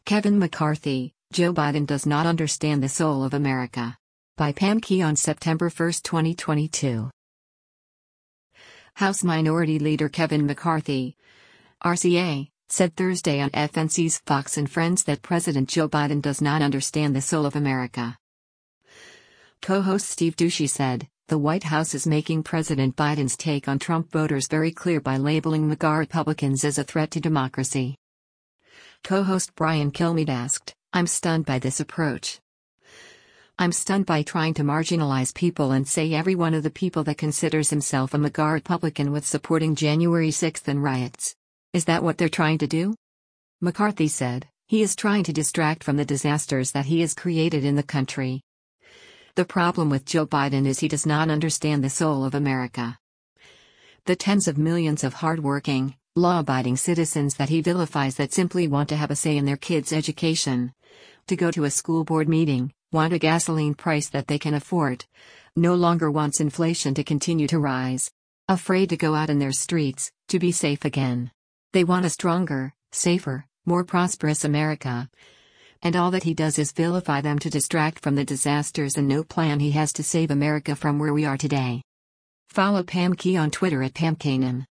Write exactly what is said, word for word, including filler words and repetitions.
Kevin McCarthy, Joe Biden does not understand the soul of America. By Pam Key on September first, twenty twenty-two. House Minority Leader Kevin McCarthy, R C A, said Thursday on F N C's Fox and Friends that President Joe Biden does not understand the soul of America. Co-host Steve Doocy said, the White House is making President Biden's take on Trump voters very clear by labeling MAGA Republicans as a threat to democracy. Co-host Brian Kilmeade asked, I'm stunned by this approach. I'm stunned by trying to marginalize people and say every one of the people that considers himself a MAGA Republican with supporting January sixth and riots. Is that what they're trying to do? McCarthy said, he is trying to distract from the disasters that he has created in the country. The problem with Joe Biden is he does not understand the soul of America. The tens of millions of hardworking, law-abiding citizens that he vilifies that simply want to have a say in their kids' education, to go to a school board meeting, want a gasoline price that they can afford, no longer wants inflation to continue to rise, afraid to go out in their streets, to be safe again. They want a stronger, safer, more prosperous America. And all that he does is vilify them to distract from the disasters and no plan he has to save America from where we are today. Follow Pam Key on Twitter at Pam Kanan.